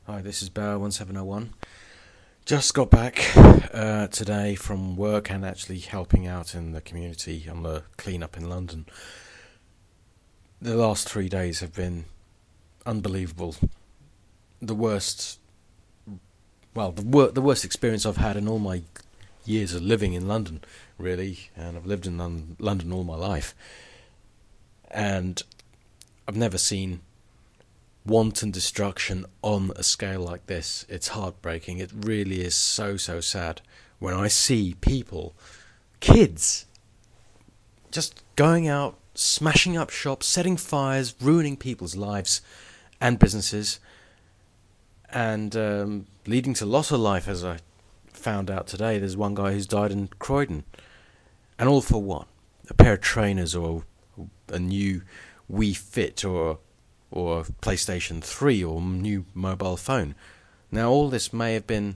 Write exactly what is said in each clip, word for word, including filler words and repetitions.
Hi, this is Bauer one seven oh one. Just got back uh, today from work and actually helping out in the community on the clean-up in London. The last three days have been unbelievable. The worst, well, the, wor- the worst experience I've had in all my years of living in London, really, and I've lived in Lon- London all my life. And I've never seen wanton destruction on a scale like this. It's heartbreaking. It really is so, so sad when I see people, kids, just going out, smashing up shops, setting fires, ruining people's lives and businesses, and um, leading to loss of life, as I found out today. There's one guy who's died in Croydon. And all for what? A pair of trainers or a new Wii Fit or or PlayStation three or new mobile phone. Now, all this may have been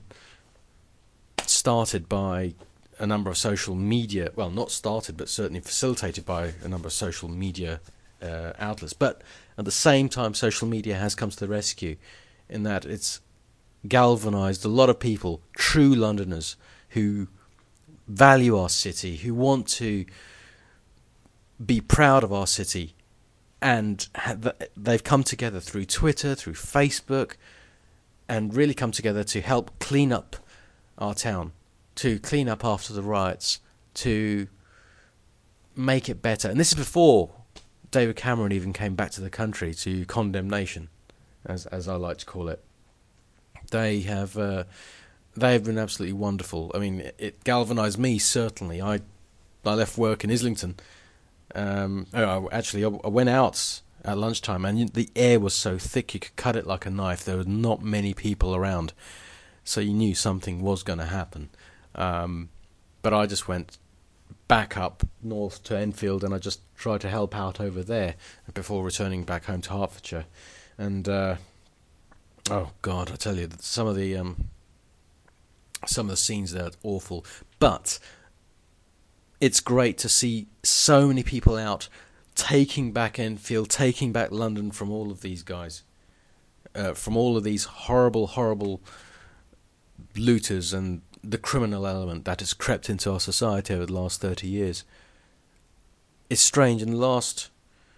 started by a number of social media, well, not started, but certainly facilitated by a number of social media uh, outlets. But at the same time, social media has come to the rescue in that it's galvanised a lot of people, true Londoners, who value our city, who want to be proud of our city, and they've come together through Twitter, through Facebook, and really come together to help clean up our town, to clean up after the riots, to make it better. And this is before David Cameron even came back to the country to condemnation, as as I like to call it. They have uh, they have been absolutely wonderful. I mean, it, it galvanised me, certainly. I I left work in Islington. Um, oh, actually, I went out at lunchtime, and the air was so thick you could cut it like a knife. There were not many people around, so you knew something was going to happen. Um, but I just went back up north to Enfield, and I just tried to help out over there before returning back home to Hertfordshire. And uh, oh God, I tell you, some of the um, some of the scenes there are awful, but it's great to see so many people out taking back Enfield, taking back London from all of these guys, uh, from all of these horrible, horrible looters and the criminal element that has crept into our society over the last thirty years. It's strange, in the last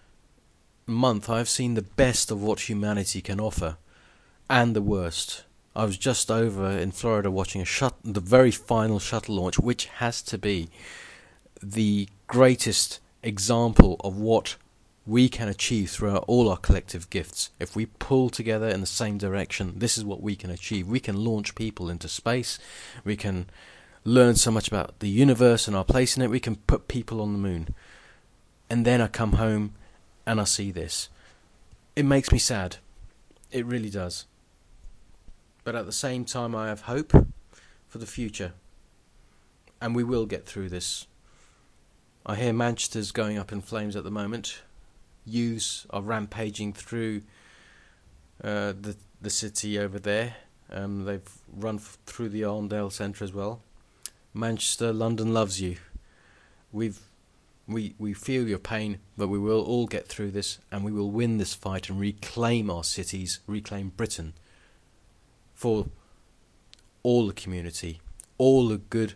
month I've seen the best of what humanity can offer, and the worst. I was just over in Florida watching a shut- the very final shuttle launch, which has to be the greatest example of what we can achieve through our, all our collective gifts. If we pull together in the same direction, this is what we can achieve. We can launch people into space. We can learn so much about the universe and our place in it. We can put people on the moon. And then I come home and I see this. It makes me sad. It really does. But at the same time, I have hope for the future. And we will get through this. I hear Manchester's going up in flames at the moment. Youths are rampaging through uh, the the city over there. Um, they've run f- through the Arndale Centre as well. Manchester, London loves you. We've we we feel your pain, but we will all get through this, and we will win this fight and reclaim our cities, reclaim Britain for all the community, all the good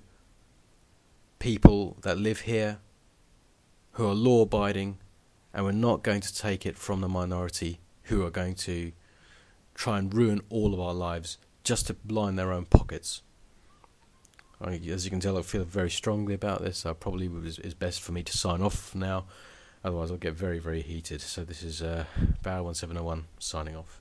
people that live here, who are law-abiding, and we're not going to take it from the minority who are going to try and ruin all of our lives just to line their own pockets. I, as you can tell, I feel very strongly about this. I probably it's is best for me to sign off now, otherwise I'll get very, very heated. So this is uh, Bauer one seven oh one signing off.